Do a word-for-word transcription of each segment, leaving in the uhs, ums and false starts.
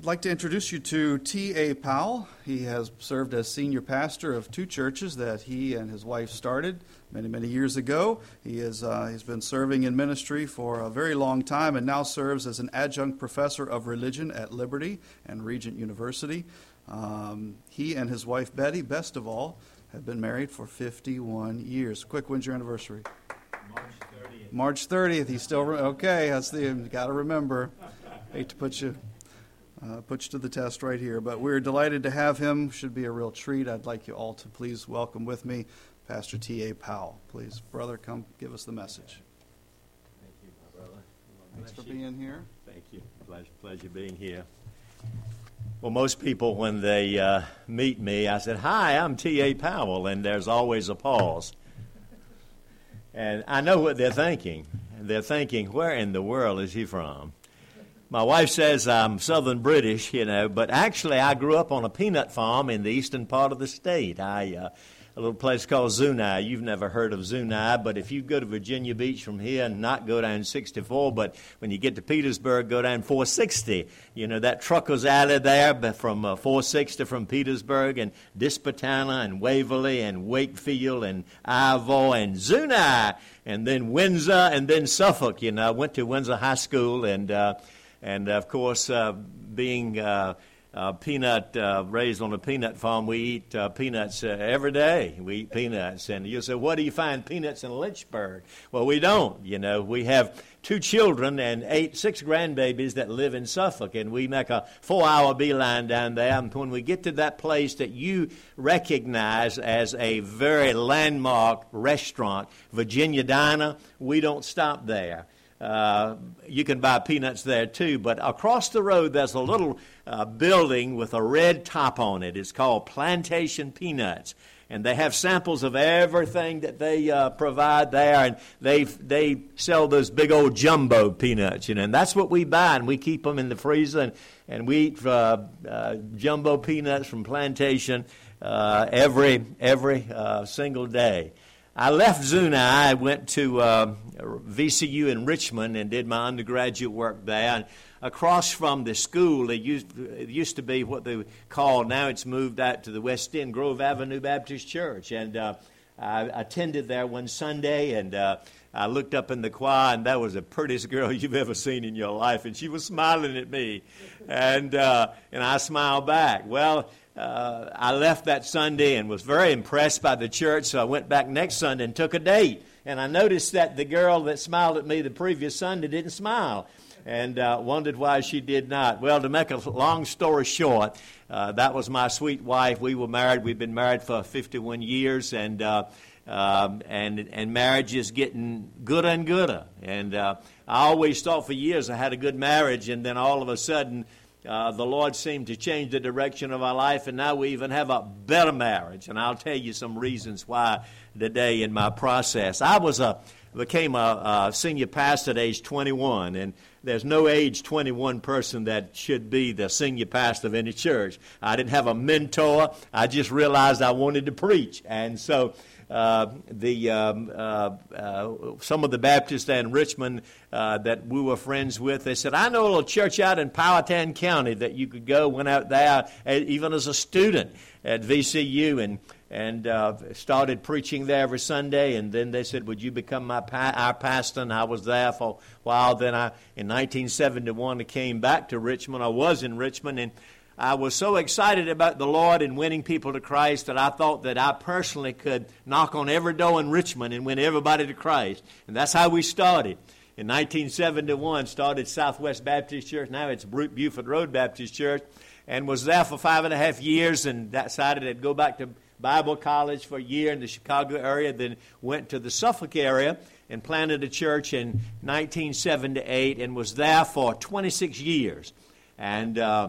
I'd like to introduce you to T A. Powell. He has served as senior pastor of two churches that he and his wife started many, many years ago. He is, uh, he's been serving in ministry for a very long time and now serves as an adjunct professor of religion at Liberty and Regent University. Um, he and his wife, Betty, best of all, have been married for fifty-one years. Quick, when's your anniversary? March thirtieth. March thirtieth. He's still, re- okay, that's the, you got to remember. Hate to put you... Uh, put you to the test right here, but we're delighted to have him. Should be a real treat. I'd like you all to please welcome with me Pastor T A. Powell. Please, brother, come give us the message. Thank you, my brother. Thanks for being here. Thank you. Pleasure, pleasure being here. Well, most people, when they uh, meet me, I said, "Hi, I'm T A. Powell," and there's always a pause. And I know what they're thinking. They're thinking, where in the world is he from? My wife says I'm Southern British, you know, but actually I grew up on a peanut farm in the eastern part of the state. I, uh, a little place called Zuni. You've never heard of Zuni, but if you go to Virginia Beach from here and not go down sixty-four, but when you get to Petersburg, go down four sixty. You know, that trucker's alley there from uh, four sixty from Petersburg and Dispatana and Waverly and Wakefield and Ivor and Zuni and then Windsor and then Suffolk. You know, I went to Windsor High School and... Uh, And, of course, uh, being uh, uh, peanut uh, raised on a peanut farm, we eat uh, peanuts uh, every day. We eat peanuts. And you say, where do you find peanuts in Lynchburg? Well, we don't. You know, we have two children and eight, six grandbabies that live in Suffolk, and we make a four-hour beeline down there. And when we get to that place that you recognize as a very landmark restaurant, Virginia Diner, we don't stop there. Uh, you can buy peanuts there, too. But across the road, there's a little uh, building with a red top on it. It's called Plantation Peanuts. And they have samples of everything that they uh, provide there. And they they sell those big old jumbo peanuts, you know. And that's what we buy, and we keep them in the freezer. And, and we eat uh, uh, jumbo peanuts from Plantation uh, every, every uh, single day. I left Zuni. I went to uh, V C U in Richmond and did my undergraduate work there. And across from the school, it used, it used to be what they called, now it's moved out to the West End, Grove Avenue Baptist Church. And uh, I attended there one Sunday, and uh, I looked up in the choir, and that was the prettiest girl you've ever seen in your life. And she was smiling at me, and uh, and I smiled back. Well, Uh, I left that Sunday and was very impressed by the church, so I went back next Sunday and took a date. And I noticed that the girl that smiled at me the previous Sunday didn't smile, and uh, wondered why she did not. Well, to make a long story short, uh, that was my sweet wife. We were married. We've been married for fifty-one years, and uh, um, and and marriage is getting gooder and gooder. And uh, I always thought for years I had a good marriage, and then all of a sudden, Uh, the Lord seemed to change the direction of our life, and now we even have a better marriage. And I'll tell you some reasons why today in my process. I was a became a, a senior pastor at age twenty-one, and there's no age twenty-one person that should be the senior pastor of any church. I didn't have a mentor. I just realized I wanted to preach, and so Uh, the um, uh, uh, some of the Baptists in Richmond uh, that we were friends with, they said, I know a little church out in Powhatan County that you could go. Went out there even as a student at V C U and and uh, started preaching there every Sunday. And then they said, would you become my pa- our pastor? And I was there for a while. Then I, in nineteen seventy-one, I came back to Richmond. I was in Richmond, and I was so excited about the Lord and winning people to Christ that I thought that I personally could knock on every door in Richmond and win everybody to Christ. And that's how we started. In nineteen seventy-one, started Southwest Baptist Church. Now it's Buford Road Baptist Church. And was there for five and a half years and decided I'd go back to Bible college for a year in the Chicago area. Then went to the Suffolk area and planted a church in nineteen seventy-eight and was there for twenty-six years. And uh,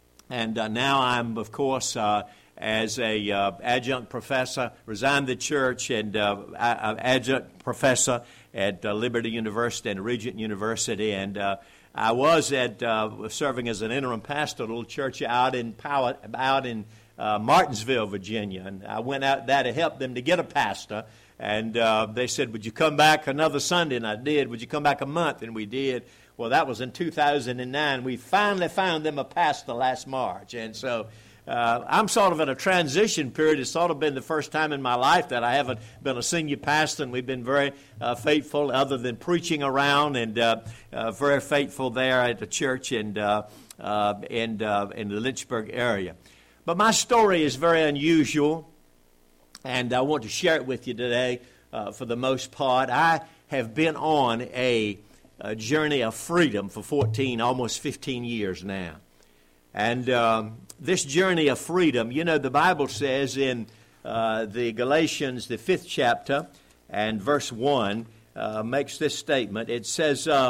And uh, now I'm, of course, uh, as a uh, adjunct professor, resigned the church and uh, adjunct professor at uh, Liberty University and Regent University. And uh, I was at uh, serving as an interim pastor at a little church out in Power, out in uh, Martinsville, Virginia. And I went out there to help them to get a pastor. And uh, they said, would you come back another Sunday? And I did. Would you come back a month? And we did. Well, that was in two thousand nine. We finally found them a pastor last March. And so uh, I'm sort of in a transition period. It's sort of been the first time in my life that I haven't been a senior pastor, and we've been very uh, faithful other than preaching around, and uh, uh, very faithful there at the church and uh, uh, and uh, in the Lynchburg area. But my story is very unusual, and I want to share it with you today uh, for the most part. I have been on a, a journey of freedom for fourteen, almost fifteen years now. And um, this journey of freedom, you know, the Bible says in uh, the Galatians, the fifth chapter, and verse one, uh, makes this statement. It says, uh,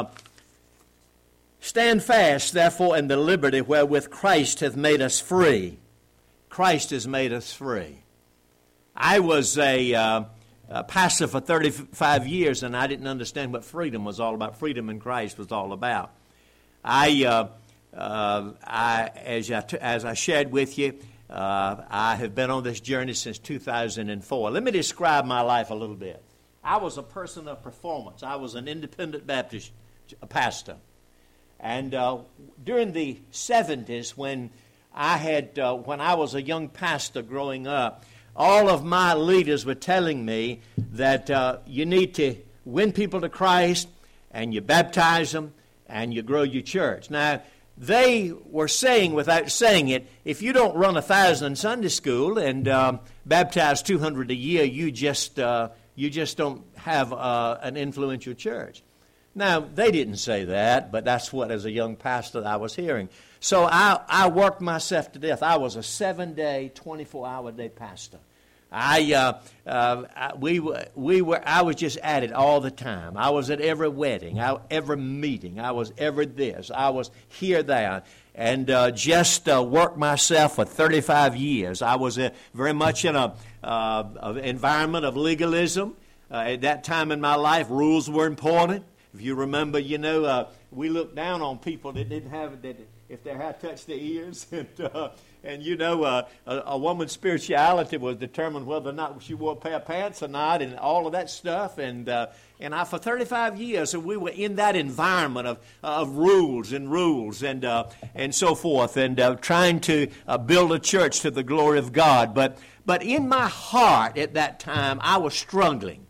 "Stand fast, therefore, in the liberty wherewith Christ hath made us free." Christ has made us free. I was a, uh, a pastor for thirty-five years, and I didn't understand what freedom was all about. Freedom in Christ was all about. I, uh, uh, I as, I t- as I shared with you, uh, I have been on this journey since two thousand four. Let me describe my life a little bit. I was a person of performance. I was an independent Baptist pastor. And uh, during the seventies, when I had, uh, when I was a young pastor growing up, all of my leaders were telling me that uh, you need to win people to Christ, and you baptize them, and you grow your church. Now, they were saying, without saying it, if you don't run a thousand in Sunday school and um, baptize two hundred a year, you just uh, you just don't have uh, an influential church. Now, they didn't say that, but that's what, as a young pastor, I was hearing. So I, I worked myself to death. I was a seven-day, twenty-four hour day pastor. I, uh, uh, I, we, we were, I was just at it all the time. I was at every wedding, I, every meeting. I was every this. I was here, there, and uh, just uh, worked myself for thirty-five years. I was uh, very much in a uh, environment of legalism. Uh, at that time in my life, rules were important. If you remember, you know, uh, we looked down on people that didn't have, that if their hair touched their ears. And, uh, and you know, uh, a, a woman's spirituality was determined whether or not she wore a pair of pants or not, and all of that stuff. And uh, and I, for thirty-five years, we were in that environment of of rules and rules and uh, and so forth, and uh, trying to uh, build a church to the glory of God. But but in my heart at that time, I was struggling.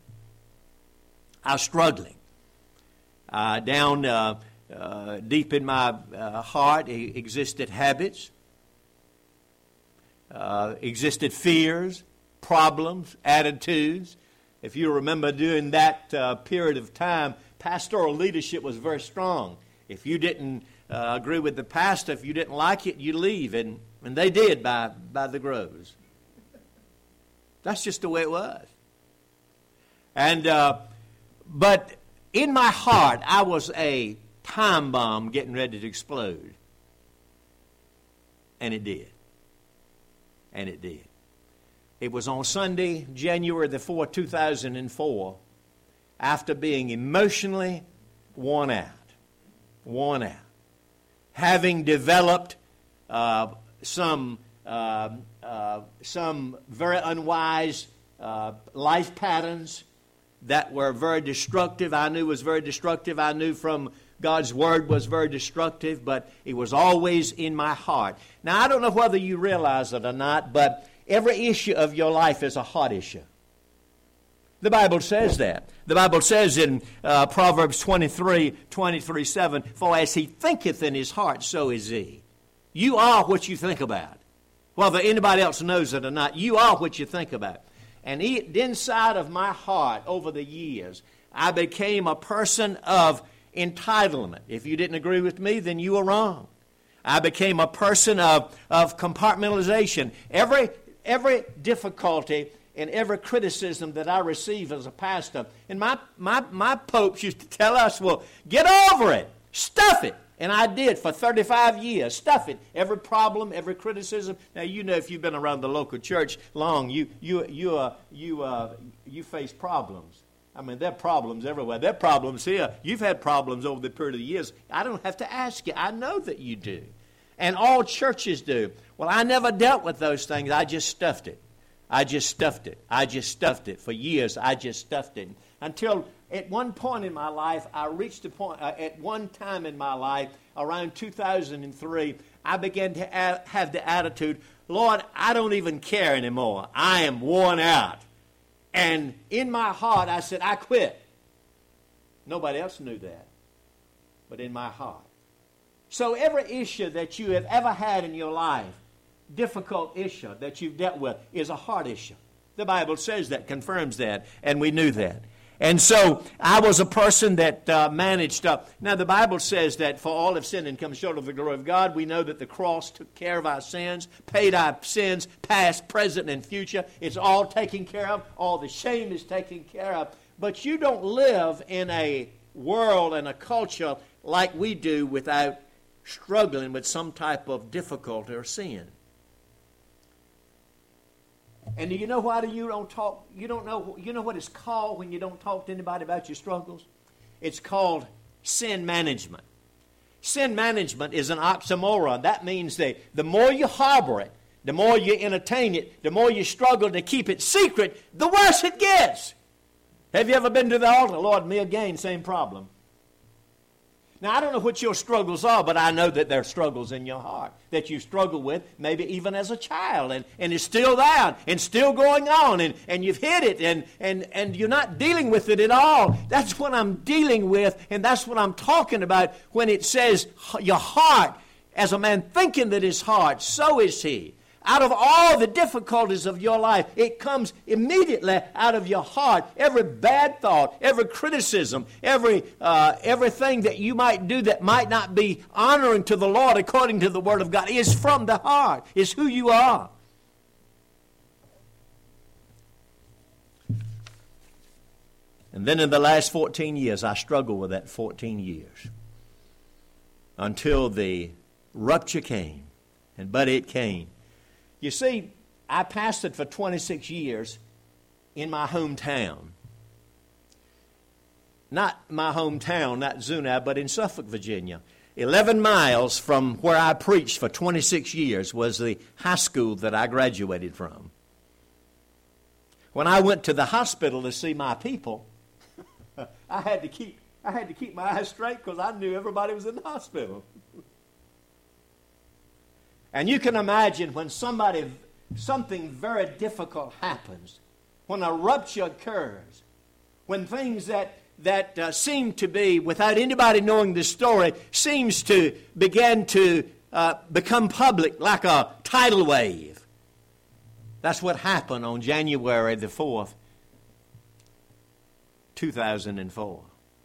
I was struggling. Uh, down uh, uh, deep in my uh, heart existed habits, uh, existed fears, problems, attitudes. If you remember, during that uh, period of time, pastoral leadership was very strong. If you didn't uh, agree with the pastor, if you didn't like it, you leave, and, and they did by, by the groves. That's just the way it was. And uh, but in my heart, I was a time bomb getting ready to explode. And it did. And it did. It was on Sunday, January the fourth, two thousand four, after being emotionally worn out. Worn out. Having developed uh, some, uh, uh, some very unwise uh, life patterns that were very destructive. I knew was very destructive. I knew from God's Word was very destructive, but it was always in my heart. Now, I don't know whether you realize it or not, but every issue of your life is a heart issue. The Bible says that. The Bible says in uh, Proverbs twenty-three, twenty-three, seven, "For as he thinketh in his heart, so is he." You are what you think about. Whether anybody else knows it or not, you are what you think about. And inside of my heart over the years, I became a person of entitlement. If you didn't agree with me, then you were wrong. I became a person of, of compartmentalization. Every, every difficulty and every criticism that I receive as a pastor, and my, my, my popes used to tell us, well, get over it, stuff it. And I did for thirty-five years, stuff it. Every problem, every criticism. Now, you know, if you've been around the local church long, you you you uh, you uh, you face problems. I mean, there are problems everywhere. There are problems here. You've had problems over the period of years. I don't have to ask you. I know that you do. And all churches do. Well, I never dealt with those things. I just stuffed it. I just stuffed it. I just stuffed it. For years, I just stuffed it. Until at one point in my life, I reached a point, uh, at one time in my life, around two thousand three, I began to a- have the attitude, Lord, I don't even care anymore. I am worn out. And in my heart, I said, I quit. Nobody else knew that, but in my heart. So every issue that you have ever had in your life, difficult issue that you've dealt with, is a heart issue. The Bible says that, confirms that, and we knew that. And so I was a person that uh, managed up. Now the Bible says that for all have sinned and come short of the glory of God. We know that the cross took care of our sins, paid our sins, past, present, and future. It's all taken care of. All the shame is taken care of. But you don't live in a world and a culture like we do without struggling with some type of difficulty or sin. And do you know why you don't talk? You don't know. You know what it's called when you don't talk to anybody about your struggles? It's called sin management. Sin management is an oxymoron. That means that the more you harbor it, the more you entertain it, the more you struggle to keep it secret, the worse it gets. Have you ever been to the altar? Lord, me again, same problem. Now, I don't know what your struggles are, but I know that there are struggles in your heart that you struggle with, maybe even as a child, and, and it's still there, and still going on, and, and you've hit it, and, and, and you're not dealing with it at all. That's what I'm dealing with, and that's what I'm talking about when it says your heart, as a man thinking that his heart, so is he. Out of all the difficulties of your life, it comes immediately out of your heart. Every bad thought, every criticism, every uh, everything that you might do that might not be honoring to the Lord according to the Word of God is from the heart. It's who you are. And then in the last fourteen years, I struggled with that fourteen years. Until the rupture came. And but it came. You see, I pastored for twenty-six years in my hometown. Not my hometown, not Zunab, but in Suffolk, Virginia. Eleven miles from where I preached for twenty-six years was the high school that I graduated from. When I went to the hospital to see my people, I had to keep I had to keep my eyes straight because I knew everybody was in the hospital. And you can imagine when somebody, something very difficult happens, when a rupture occurs, when things that, that uh, seem to be, without anybody knowing the story, seems to begin to uh, become public like a tidal wave. That's what happened on January the fourth, two thousand four.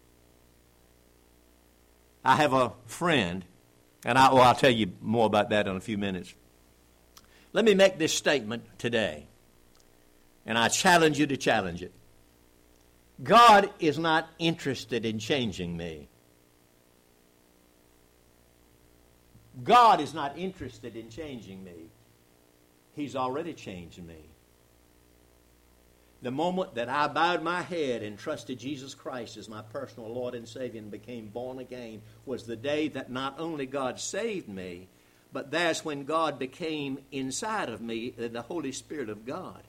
I have a friend. And I, oh, I'll tell you more about that in a few minutes. Let me make this statement today. And I challenge you to challenge it. God is not interested in changing me. God is not interested in changing me. He's already changed me. The moment that I bowed my head and trusted Jesus Christ as my personal Lord and Savior and became born again was the day that not only God saved me, but that's when God became inside of me, the Holy Spirit of God.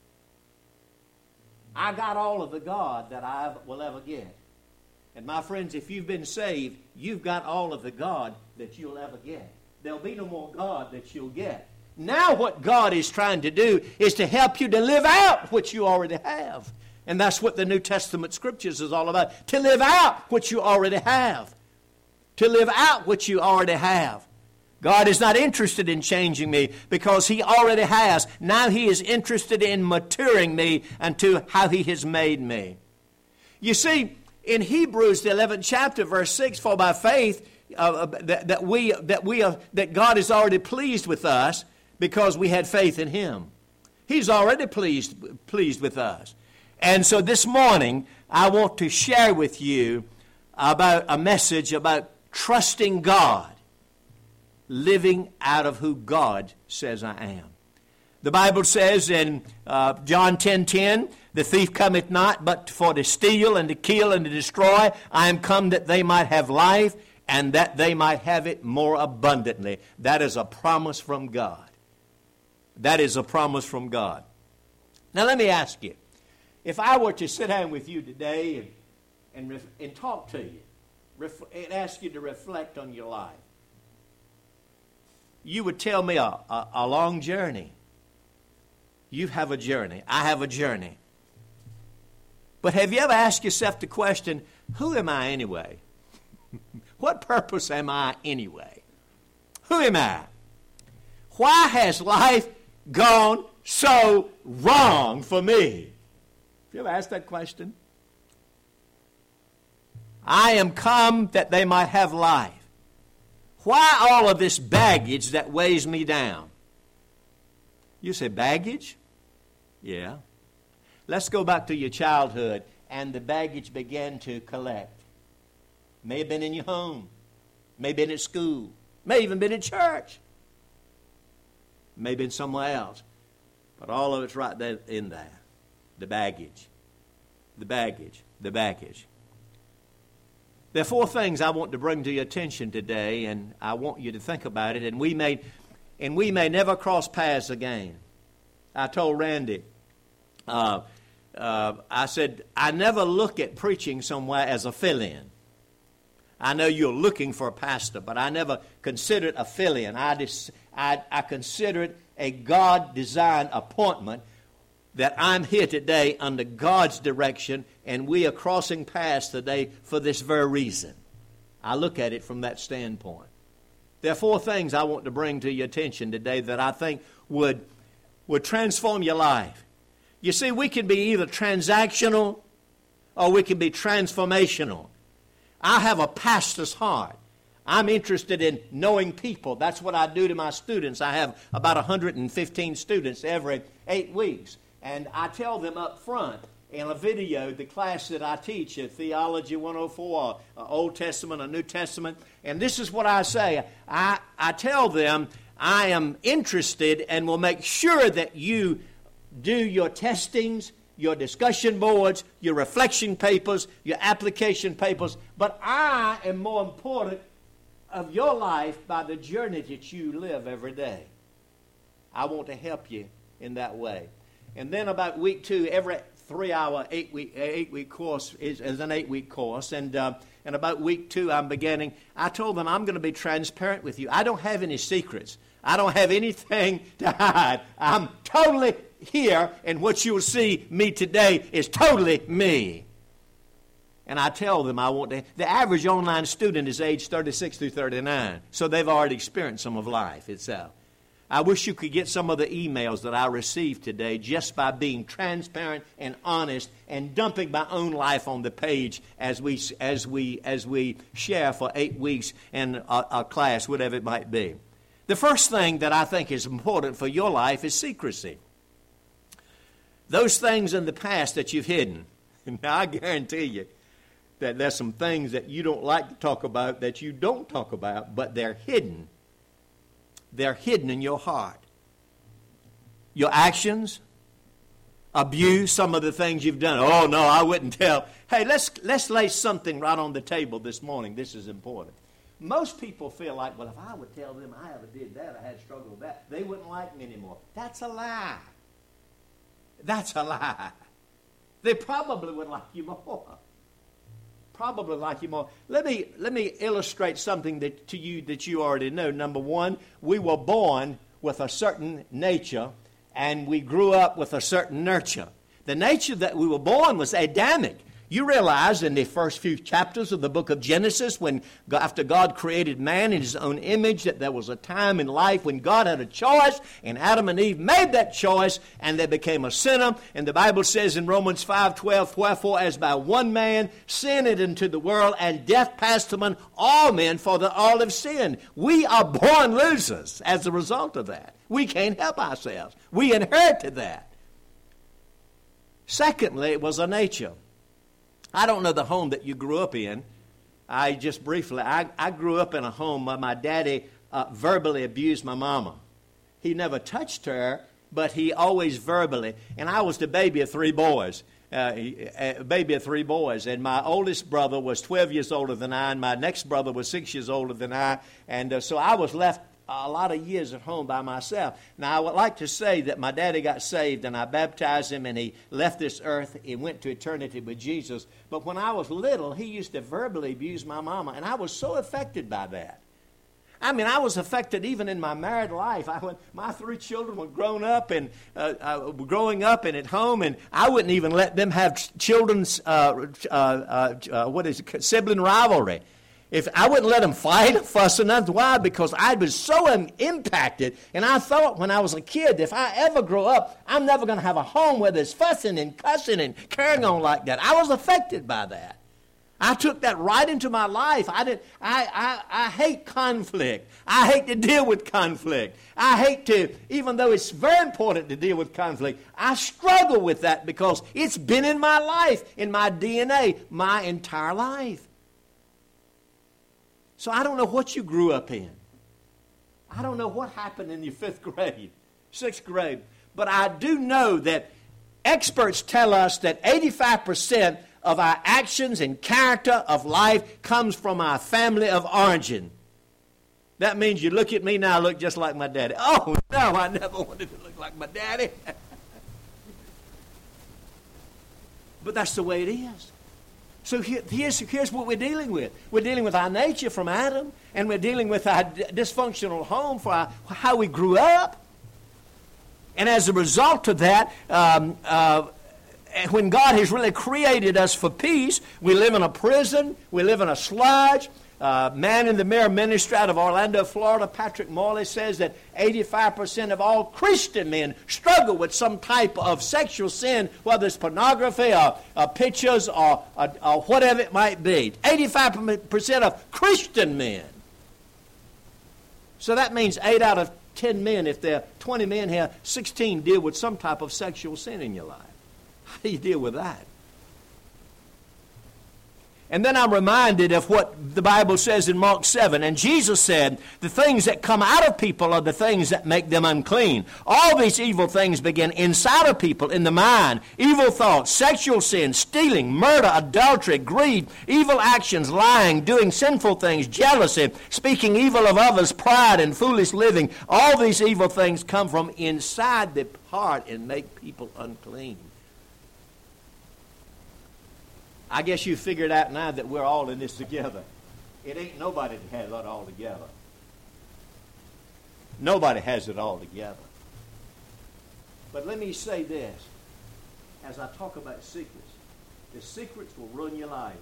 I got all of the God that I will ever get. And my friends, if you've been saved, you've got all of the God that you'll ever get. There'll be no more God that you'll get. Now what God is trying to do is to help you to live out what you already have. And that's what the New Testament Scriptures is all about. To live out what you already have. To live out what you already have. God is not interested in changing me because He already has. Now He is interested in maturing me unto how He has made me. You see, in Hebrews, the eleventh chapter, verse six, for by faith uh, that, that, we, that, we are, that God is already pleased with us, because we had faith in Him. He's already pleased, pleased with us. And so this morning, I want to share with you about a message about trusting God, living out of who God says I am. The Bible says in uh, John ten ten, the thief cometh not but for to steal and to kill and to destroy. I am come that they might have life and that they might have it more abundantly. That is a promise from God. That is a promise from God. Now let me ask you, if I were to sit down with you today and and, ref- and talk to you. Ref- and ask you to reflect on your life. You would tell me a, a, a long journey. You have a journey. I have a journey. But have you ever asked yourself the question, who am I anyway? What purpose am I anyway? Who am I? Why has life gone so wrong for me? Have you ever asked that question? I am come that they might have life. Why all of this baggage that weighs me down? You say, baggage? Yeah. Let's go back to your childhood, and the baggage began to collect. May have been in your home. May have been at school. May even been in church. May have been somewhere else. But all of it's right there in there. The baggage. The baggage. The baggage. There are four things I want to bring to your attention today, and I want you to think about it, and we may, and we may never cross paths again. I told Randy, uh, uh, I said, I never look at preaching somewhere as a fill-in. I know you're looking for a pastor, but I never consider it a fill-in. I, dis, I, I consider it a God-designed appointment that I'm here today under God's direction, and we are crossing paths today for this very reason. I look at it from that standpoint. There are four things I want to bring to your attention today that I think would, would transform your life. You see, we can be either transactional or we can be transformational. I have a pastor's heart. I'm interested in knowing people. That's what I do to my students. I have about one hundred fifteen students every eight weeks. And I tell them up front in a video, the class that I teach, a Theology one oh four, uh, Old Testament, a New Testament. And this is what I say. I, I tell them, I am interested and will make sure that you do your testings, your discussion boards, your reflection papers, your application papers. But I am more important of your life by the journey that you live every day. I want to help you in that way. And then about week two, every three-hour, eight-week eight-week course is, is an eight-week course. And, uh, and about week two, I'm beginning. I told them I'm going to be transparent with you. I don't have any secrets. I don't have anything to hide. I'm totally here, and what you'll see me today is totally me. And I tell them I want to. The average online student is age thirty-six through thirty-nine, so they've already experienced some of life itself. I wish you could get some of the emails that I received today just by being transparent and honest and dumping my own life on the page as we as we as we share for eight weeks in a, a class, whatever it might be. The first thing that I think is important for your life is secrecy. Those things in the past that you've hidden. Now I guarantee you that there's some things that you don't like to talk about that you don't talk about, but they're hidden. They're hidden in your heart. Your actions, abuse, some of the things you've done. Oh, no, I wouldn't tell. Hey, let's, let's lay something right on the table this morning. This is important. Most people feel like, well, if I would tell them I ever did that, I had struggled with that, they wouldn't like me anymore. That's a lie. That's a lie. They probably would like you more. Probably like you more. Let me let me illustrate something that, to you that you already know. Number one, we were born with a certain nature, and we grew up with a certain nurture. The nature that we were born was Adamic. You realize in the first few chapters of the book of Genesis, when after God created man in his own image, that there was a time in life when God had a choice, and Adam and Eve made that choice, and they became a sinner. And the Bible says in Romans five twelve, wherefore as by one man sin entered into the world, and death passed among all men, for that all have sinned. We are born losers as a result of that. We can't help ourselves. We inherited that. Secondly, it was a nature. I don't know the home that you grew up in. I just briefly, I, I grew up in a home where my daddy uh, verbally abused my mama. He never touched her, but he always verbally. And I was the baby of three boys, uh, a baby of three boys. And my oldest brother was twelve years older than I, and my next brother was six years older than I. And uh, so I was left a lot of years at home by myself. Now, I would like to say that my daddy got saved and I baptized him and he left this earth. He went to eternity with Jesus. But when I was little, he used to verbally abuse my mama, and I was so affected by that. I mean, I was affected even in my married life. I went, my three children were grown up and uh, uh, growing up and at home, and I wouldn't even let them have ch- children's uh, uh, uh, uh, what is it, sibling rivalry. If I wouldn't let them fight, fuss, or nothing. Why? Because I was so um, impacted, and I thought when I was a kid, if I ever grow up, I'm never going to have a home where there's fussing and cussing and carrying on like that. I was affected by that. I took that right into my life. I didn't. I, I, I hate conflict. I hate to deal with conflict. I hate to, even though it's very important to deal with conflict, I struggle with that because it's been in my life, in my D N A, my entire life. So I don't know what you grew up in. I don't know what happened in your fifth grade, sixth grade. But I do know that experts tell us that eighty-five percent of our actions and character of life comes from our family of origin. That means you look at me now, I look just like my daddy. Oh, no, I never wanted to look like my daddy. But that's the way it is. So here, here's, here's what we're dealing with. We're dealing with our nature from Adam, and we're dealing with our dysfunctional home for our, how we grew up. And as a result of that, um, uh, when God has really created us for peace, we live in a prison, we live in a sludge. Uh, Man in the Mirror Ministry out of Orlando, Florida, Patrick Morley says that eighty-five percent of all Christian men struggle with some type of sexual sin, whether it's pornography or, or pictures or, or, or whatever it might be. eighty-five percent of Christian men. So that means eight out of ten men, if there are twenty men here, sixteen deal with some type of sexual sin in your life. How do you deal with that? And then I'm reminded of what the Bible says in Mark seven. And Jesus said, the things that come out of people are the things that make them unclean. All these evil things begin inside of people, in the mind. Evil thoughts, sexual sin, stealing, murder, adultery, greed, evil actions, lying, doing sinful things, jealousy, speaking evil of others, pride, and foolish living. All these evil things come from inside the heart and make people unclean. I guess you figured out now that we're all in this together. It ain't nobody that has it all together. Nobody has it all together. But let me say this. As I talk about secrets, the secrets will ruin your life.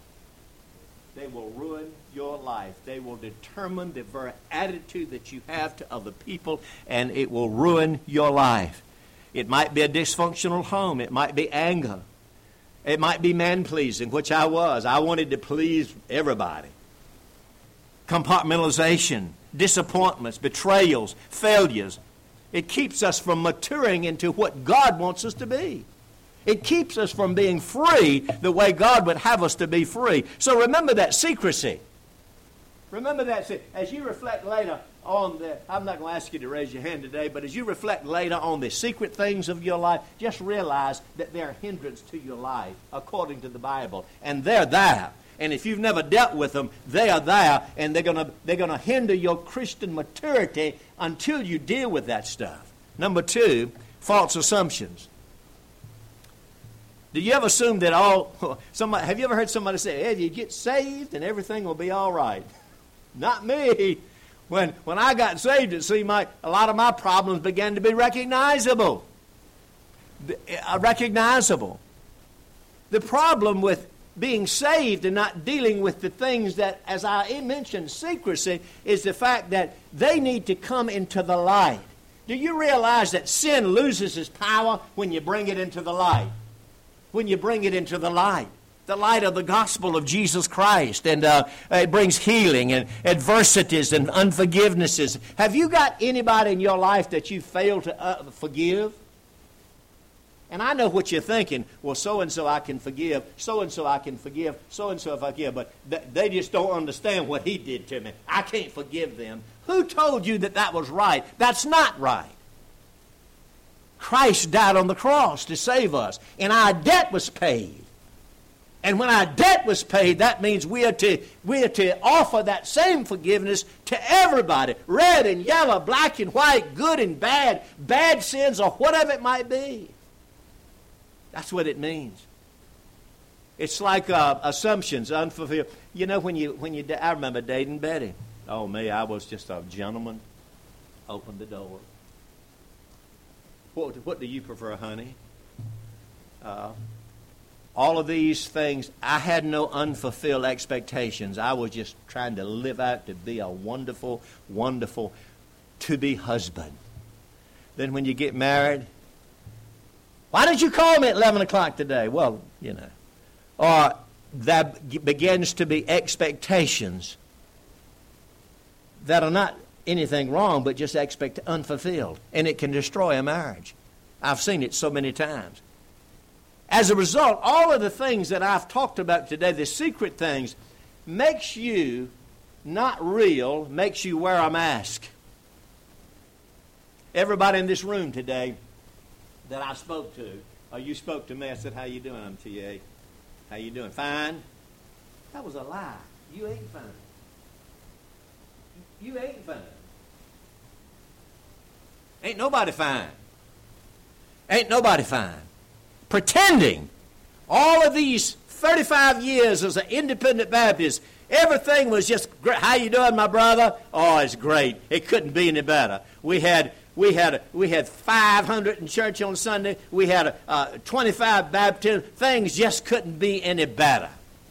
They will ruin your life. They will determine the very attitude that you have to other people, and it will ruin your life. It might be a dysfunctional home. It might be anger. It might be man-pleasing, which I was. I wanted to please everybody. Compartmentalization, disappointments, betrayals, failures. It keeps us from maturing into what God wants us to be. It keeps us from being free the way God would have us to be free. So remember that secrecy. Remember that. As you reflect later on the, I'm not going to ask you to raise your hand today, but as you reflect later on the secret things of your life, just realize that they're a hindrance to your life according to the Bible. And they're there. And if you've never dealt with them, they are there, and they're going to they're going to hinder your Christian maturity until you deal with that stuff. Number two, false assumptions. Do you ever assume that all, somebody, have you ever heard somebody say, hey, you get saved and everything will be all right? Not me. When, when I got saved, it seemed like a lot of my problems began to be recognizable. Uh, recognizable. The problem with being saved and not dealing with the things that, as I mentioned, secrecy, is the fact that they need to come into the light. Do you realize that sin loses its power when you bring it into the light? When you bring it into the light. The light of the gospel of Jesus Christ. And uh, it brings healing and adversities and unforgivenesses. Have you got anybody in your life that you failed to uh, forgive? And I know what you're thinking. Well, so-and-so I can forgive. So-and-so I can forgive. So-and-so if I forgive. But th- they just don't understand what he did to me. I can't forgive them. Who told you that that was right? That's not right. Christ died on the cross to save us. And our debt was paid. And when our debt was paid, that means we are to we are to offer that same forgiveness to everybody. Red and yellow, black and white, good and bad, bad sins or whatever it might be. That's what it means. It's like uh, assumptions, unfulfilled. You know, when you when you I remember dating Betty. Oh me, I was just a gentleman. Opened the door. What what do you prefer, honey? Uh, all of these things, I had no unfulfilled expectations. I was just trying to live out to be a wonderful, wonderful to-be husband. Then when you get married, why did you call me at eleven o'clock today? Well, you know. Or that begins to be expectations that are not anything wrong, but just expect unfulfilled. And it can destroy a marriage. I've seen it so many times. As a result, all of the things that I've talked about today, the secret things, makes you not real, makes you wear a mask. Everybody in this room today that I spoke to, or you spoke to me, I said, how you doing? I'm T A. How you doing? Fine? That was a lie. You ain't fine. You ain't fine. Ain't nobody fine. Ain't nobody fine. Pretending. All of these thirty-five years as an independent Baptist, everything was just great. How you doing, my brother? Oh, it's great. It couldn't be any better. We had we had we had five hundred in church on Sunday. We had uh, twenty-five baptisms. Things just couldn't be any better.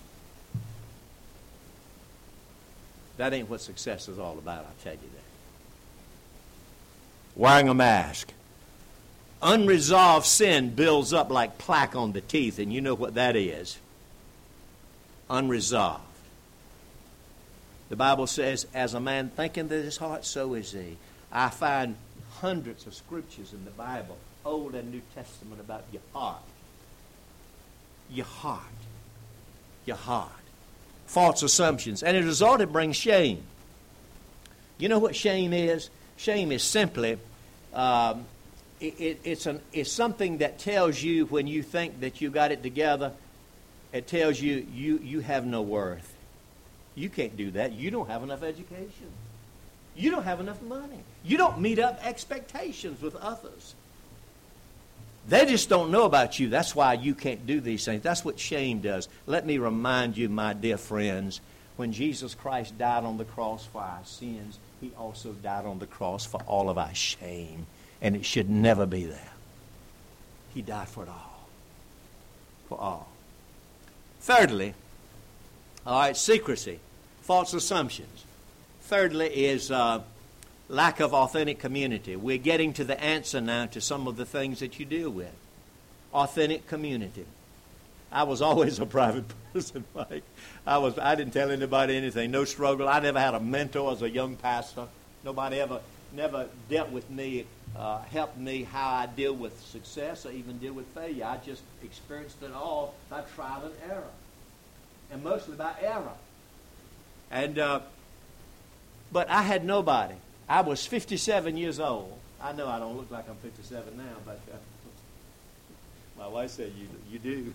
That ain't what success is all about, I'll tell you that. Wearing a mask. Unresolved sin builds up like plaque on the teeth, and you know what that is. Unresolved. The Bible says, as a man thinketh in his heart, so is he. I find hundreds of scriptures in the Bible, Old and New Testament, about your heart. Your heart. Your heart. False assumptions. And as a result, it brings shame. You know what shame is? Shame is simply... Um, It, it, it's, an, it's something that tells you when you think that you got it together, it tells you, you you have no worth. You can't do that. You don't have enough education. You don't have enough money. You don't meet up expectations with others. They just don't know about you. That's why you can't do these things. That's what shame does. Let me remind you, my dear friends, when Jesus Christ died on the cross for our sins, he also died on the cross for all of our shame. And it should never be there. He died for it all. For all. Thirdly, all right, secrecy, false assumptions. Thirdly is uh, lack of authentic community. We're getting to the answer now to some of the things that you deal with. Authentic community. I was always a private person, Mike. I was. I didn't tell anybody anything. No struggle. I never had a mentor as a young pastor. Nobody ever, never dealt with me. Uh, helped me how I deal with success or even deal with failure. I just experienced it all by trial and error, and mostly by error. And uh, but I had nobody. I was fifty-seven years old. I know I don't look like I'm fifty-seven now, but uh, my wife said you you do.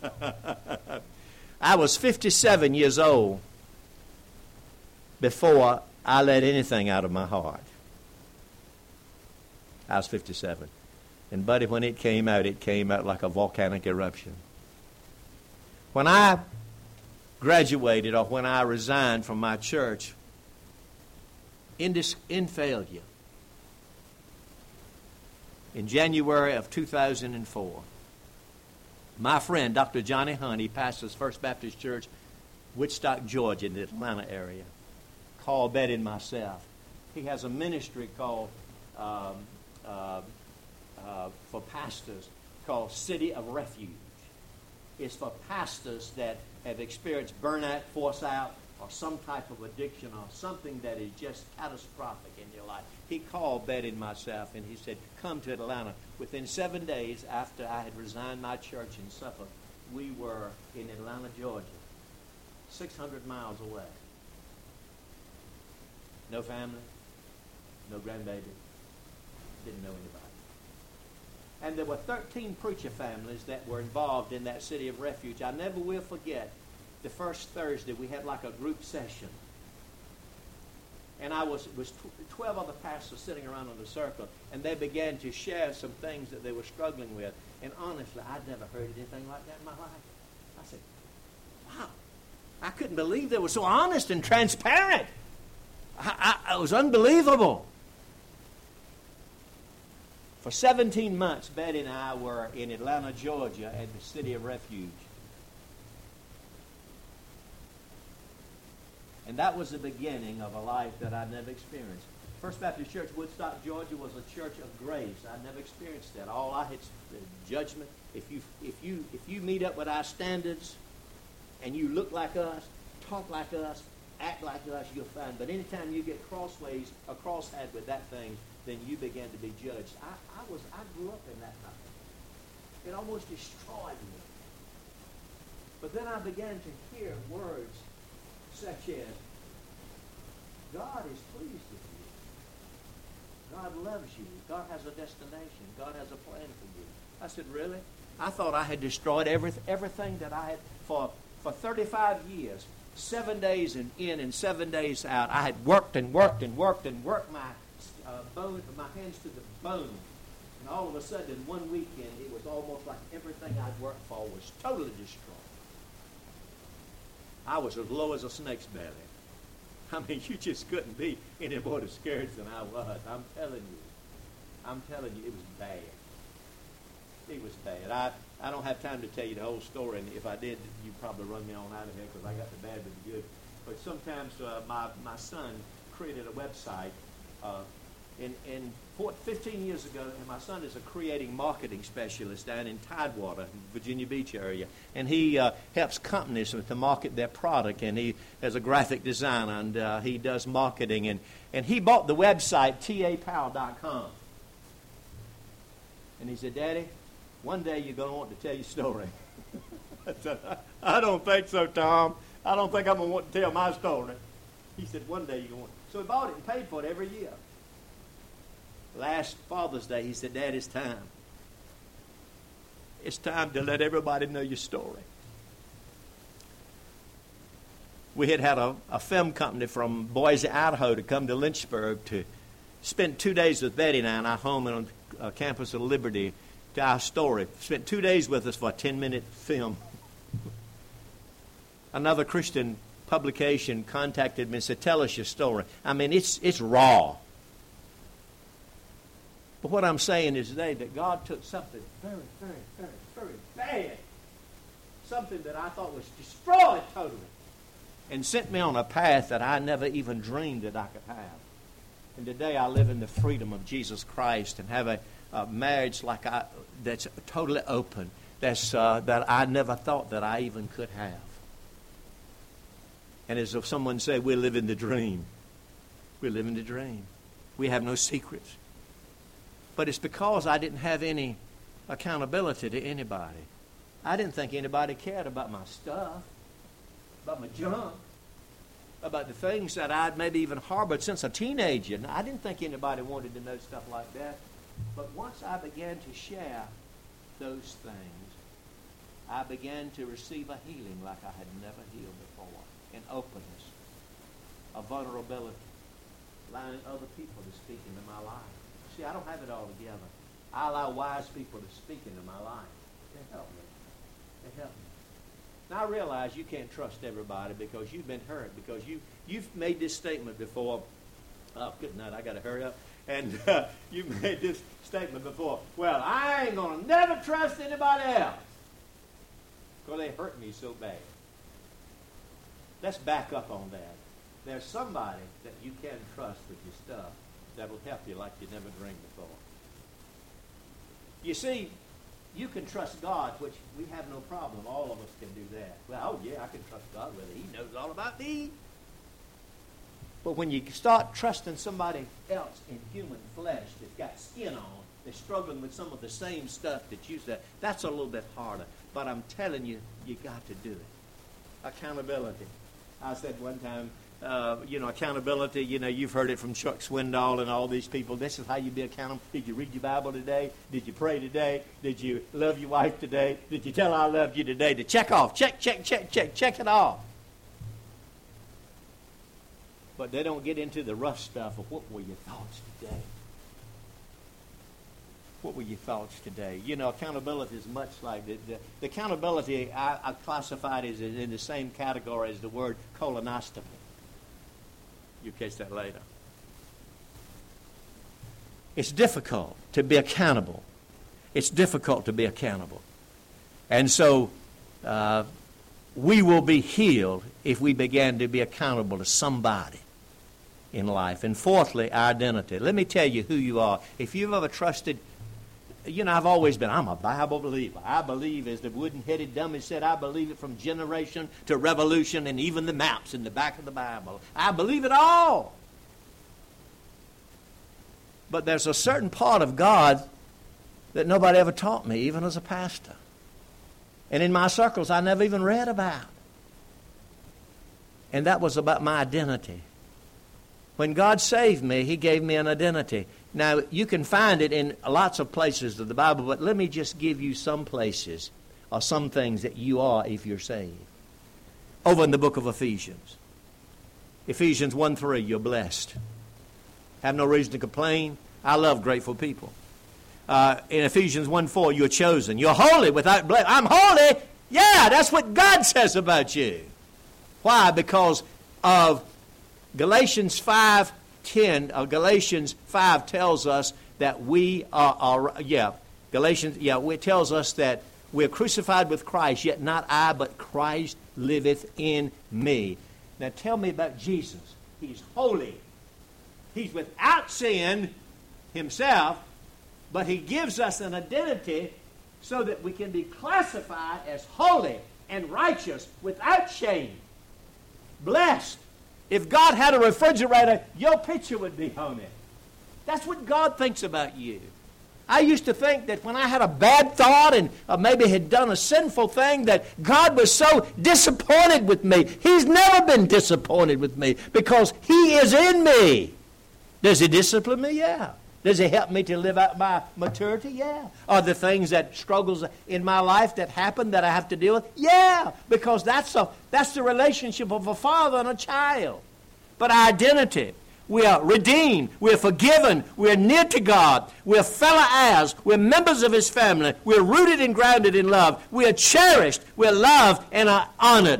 I was fifty-seven years old before I let anything out of my heart. I was fifty-seven. And, buddy, when it came out, it came out like a volcanic eruption. When I graduated or when I resigned from my church in, dis- in failure, in January of two thousand four, my friend, Doctor Johnny Hunt, he pastors First Baptist Church, Woodstock, Georgia, in the Atlanta area, called Betty and myself. He has a ministry called... Um, Uh, uh, for pastors called City of Refuge. It's for pastors that have experienced burnout, force out, or some type of addiction or something that is just catastrophic in your life. He called Betty and myself and he said, come to Atlanta. Within seven days after I had resigned my church in Suffolk, we were in Atlanta, Georgia, six hundred miles away. No family, no grandbaby. Didn't know anybody. And there were thirteen preacher families that were involved in that city of refuge. I never will forget the first Thursday we had like a group session. And I was, it was twelve other pastors sitting around in a circle, and they began to share some things that they were struggling with. And honestly, I'd never heard anything like that in my life. I said, wow, I couldn't believe they were so honest and transparent. I, I, it was unbelievable. For seventeen months, Betty and I were in Atlanta, Georgia, at the City of Refuge. And that was the beginning of a life that I'd never experienced. First Baptist Church, Woodstock, Georgia, was a church of grace. I'd never experienced that. All I had judgment. If you if you if you meet up with our standards, and you look like us, talk like us, act like us, you're fine. But anytime you get crossways or crosshead with that thing, then you begin to be judged. I, I was I grew up in that time. It almost destroyed me. But then I began to hear words such as, God is pleased with you. God loves you. God has a destination. God has a plan for you. I said, really? I thought I had destroyed every, everything that I had for, for thirty-five years. Seven days in, in and seven days out. I had worked and worked and worked and worked my uh, bone, my hands to the bone. And all of a sudden, in one weekend, it was almost like everything I'd worked for was totally destroyed. I was as low as a snake's belly. I mean, you just couldn't be any more discouraged than I was. I'm telling you. I'm telling you, it was bad. It was bad. I, I don't have time to tell you the whole story, and if I did, you'd probably run me on out of here because I got the bad with the good. But sometimes uh, my, my son created a website uh, in, in four, fifteen years ago, and my son is a creating marketing specialist down in Tidewater, Virginia Beach area. And he uh, helps companies to market their product, and he has a graphic designer, and uh, he does marketing. And, and he bought the website T A Powell dot com. And he said, Daddy, one day you're going to want to tell your story. I said, I don't think so, Tom. I don't think I'm going to want to tell my story. He said, one day you're going to want to. So he bought it and paid for it every year. Last Father's Day, he said, Dad, it's time. It's time to let everybody know your story. We had had a, a film company from Boise, Idaho to come to Lynchburg to spend two days with Betty and I in our home on uh, campus of Liberty to our story. Spent two days with us for a ten-minute film. Another Christian publication contacted me and said, tell us your story. I mean, it's it's raw. But what I'm saying is today that God took something very, very, very, very bad, something that I thought was destroyed totally, and sent me on a path that I never even dreamed that I could have. And today I live in the freedom of Jesus Christ and have a, a marriage like I that's totally open, that's uh, that I never thought that I even could have. And as if someone said, we live in the dream. We live in the dream. We have no secrets. But it's because I didn't have any accountability to anybody. I didn't think anybody cared about my stuff, about my junk, about the things that I'd maybe even harbored since a teenager. Now, I didn't think anybody wanted to know stuff like that. But once I began to share those things, I began to receive a healing like I had never healed before. An openness, a vulnerability, allowing other people to speak into my life. See, I don't have it all together. I allow wise people to speak into my life. They help me. They help me. Now, I realize you can't trust everybody because you've been hurt, because you, you've made this statement before. Oh, good night, I got to hurry up. And uh, you've made this statement before. Well, I ain't going to never trust anybody else because they hurt me so bad. Let's back up on that. There's somebody that you can trust with your stuff that will help you like you never dreamed before. You see, you can trust God, which we have no problem. All of us can do that. Well, oh yeah, I can trust God with it. He knows all about me. But when you start trusting somebody else in human flesh that's got skin on, they're struggling with some of the same stuff that you said, that's a little bit harder. But I'm telling you, you got to do it. Accountability. I said one time, uh, you know, accountability, you know, you've heard it from Chuck Swindoll and all these people. This is how you be accountable. Did you read your Bible today? Did you pray today? Did you love your wife today? Did you tell her I love you today? To check off. Check, check, check, check, check it off. But they don't get into the rough stuff of what were your thoughts today? What were your thoughts today? You know, accountability is much like the, the, the accountability I, I classified as in the same category as the word colonoscopy. You catch that later. It's difficult to be accountable. It's difficult to be accountable. And so uh, we will be healed if we begin to be accountable to somebody in life. And fourthly, our identity. Let me tell you who you are. If you've ever trusted, you know, I've always been, I'm a Bible believer. I believe, as the wooden-headed dummy said, I believe it from generation to revolution and even the maps in the back of the Bible. I believe it all. But there's a certain part of God that nobody ever taught me, even as a pastor. And in my circles, I never even read about. And that was about my identity. When God saved me, He gave me an identity. Now, you can find it in lots of places of the Bible, but let me just give you some places or some things that you are if you're saved. Over in the book of Ephesians. Ephesians one three, you're blessed. Have no reason to complain. I love grateful people. Uh, in Ephesians one four, you're chosen. You're holy without blame. I'm holy. Yeah, that's what God says about you. Why? Because of Galatians five ten, uh, Galatians five tells us that we are, are yeah, Galatians, yeah, it tells us that we're crucified with Christ, yet not I, but Christ liveth in me. Now tell me about Jesus. He's holy. He's without sin Himself, but He gives us an identity so that we can be classified as holy and righteous without shame. Blessed. If God had a refrigerator, your picture would be on it. That's what God thinks about you. I used to think that when I had a bad thought and uh, maybe had done a sinful thing, that God was so disappointed with me. He's never been disappointed with me because He is in me. Does He discipline me? Yeah. Does He help me to live out my maturity? Yeah. Are there things that struggles in my life that happen that I have to deal with? Yeah. Because that's a that's the relationship of a father and a child. But our identity, we are redeemed, we're forgiven, we're near to God, we're fellow heirs, we're members of His family, we're rooted and grounded in love, we are cherished, we're loved and are honored.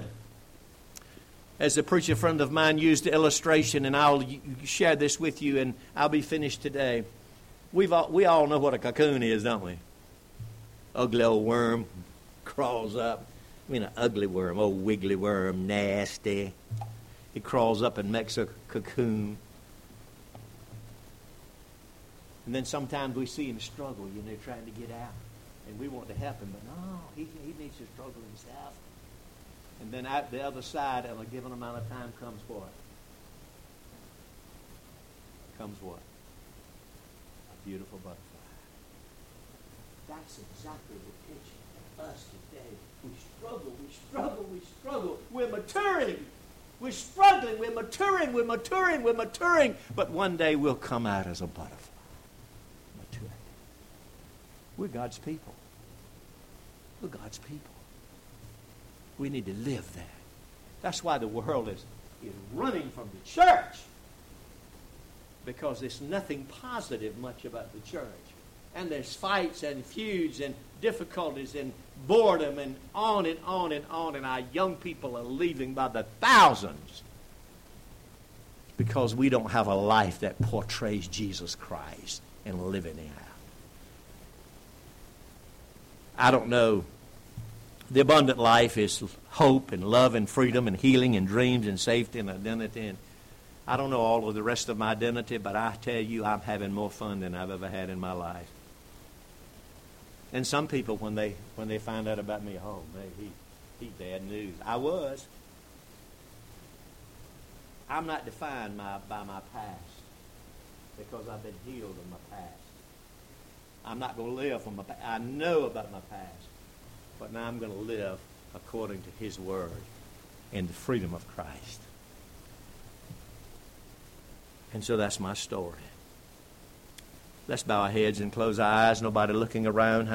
As a preacher friend of mine used the illustration, and I'll share this with you, and I'll be finished today. We've all, we all know what a cocoon is, don't we? Ugly old worm crawls up. I mean, an ugly worm, old wiggly worm, nasty. It crawls up and makes a cocoon. And then sometimes we see him struggle, you know, trying to get out. And we want to help him, but no, he, he needs to struggle himself. And then at the other side, at a given amount of time, comes what? Comes what? A beautiful butterfly. That's exactly the picture of us today. We struggle, we struggle, we struggle. We're maturing. We're struggling, we're maturing, we're maturing, we're maturing. But one day we'll come out as a butterfly. Maturing. We're God's people. We're God's people. We need to live that. That's why the world is, is running from the church. Because there's nothing positive much about the church. And there's fights and feuds and difficulties and boredom and on and on and on. And our young people are leaving by the thousands. Because we don't have a life that portrays Jesus Christ and living it out. I don't know. The abundant life is hope and love and freedom and healing and dreams and safety and identity. And I don't know all of the rest of my identity, but I tell you, I'm having more fun than I've ever had in my life. And some people, when they when they find out about me, oh, man, he, he's bad news. I was. I'm not defined my, by my past because I've been healed in my past. I'm not going to live from my past. I know about my past. But now I'm going to live according to His Word in the freedom of Christ. And so that's my story. Let's bow our heads and close our eyes, nobody looking around.